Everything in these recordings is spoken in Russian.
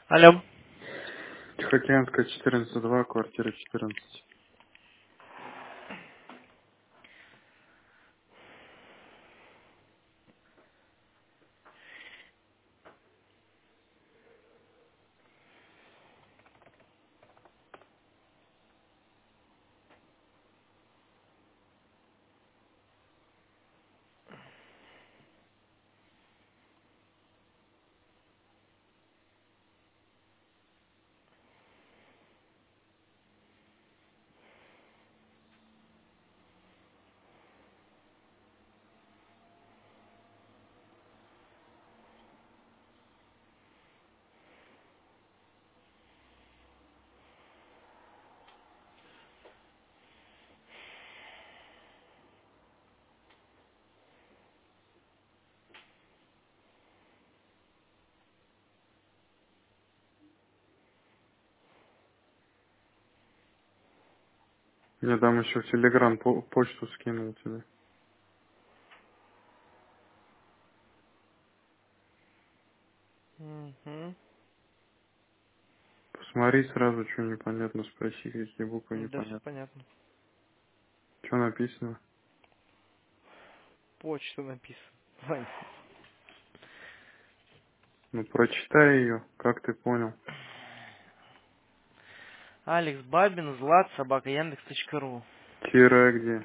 Алло. Тихоокеанская, 14-2, квартира 14. Я дам еще в Телеграм почту скинул тебе. Угу. Посмотри сразу, что непонятно, спроси, какие буквы Да, все непонятно. понятно. Что написано? Почта написано. Вань. Ну, прочитай ее, как ты понял. Алекс Бабин, Злат, собака Яндекс.ру. Тире где?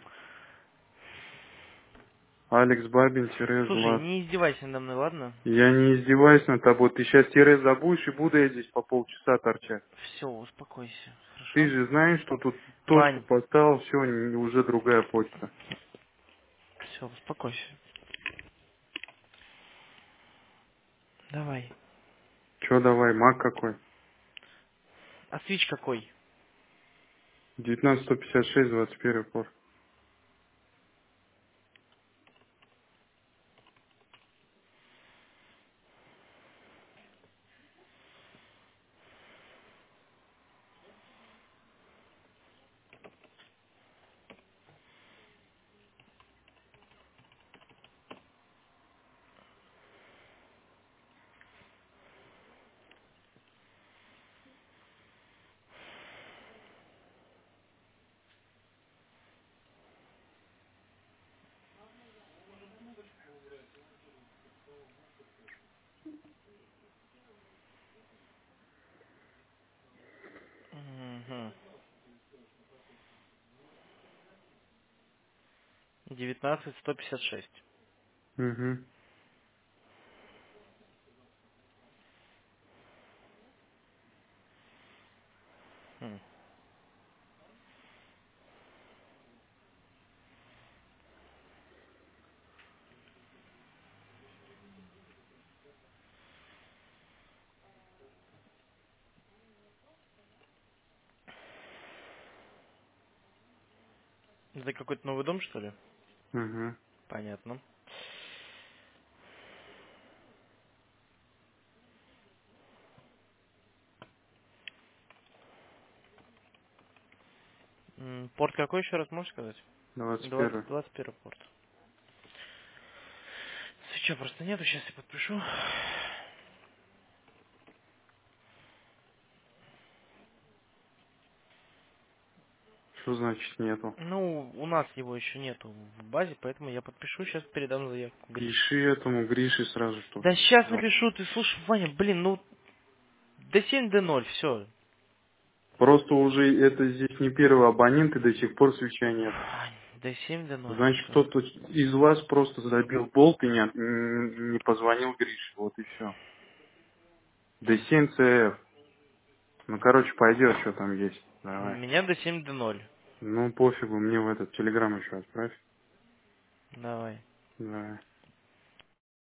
Алекс Бабин, Слушай, Злат. не издевайся надо мной, ладно? Я не издеваюсь над тобой. Ты сейчас тире забудешь и буду я здесь по полчаса торчать. Все, успокойся. Ты Хорошо? же знаешь, что тут точку Вань, поставил, все, уже другая почта. все, успокойся. Давай. Че давай, маг какой? А свич какой? 19-156, 21 порт. Угу. 19-156. Угу. Хм. Это какой-то новый дом, что ли? Угу. Понятно. Порт какой еще раз можешь сказать? 21. 21 порт. Свеча просто нету, сейчас я подпишу. Что значит нету? Ну, у нас его еще нету в базе, поэтому я подпишу, сейчас передам заявку Грише. Пиши этому Грише сразу, что. Да сейчас напишу, ты слушай, Ваня, блин, ну, D7, D0, все. Просто уже это здесь не первый абонент, и до сих пор свеча нет. D7, D0, Значит, все. кто-то из вас просто забил болт и не позвонил Грише. Вот и все. D7 CF. Ну, короче, пойдет, что там есть. У Давай. меня D7, D0. Ну, пофигу, мне в этот телеграм еще отправь. Давай. Давай.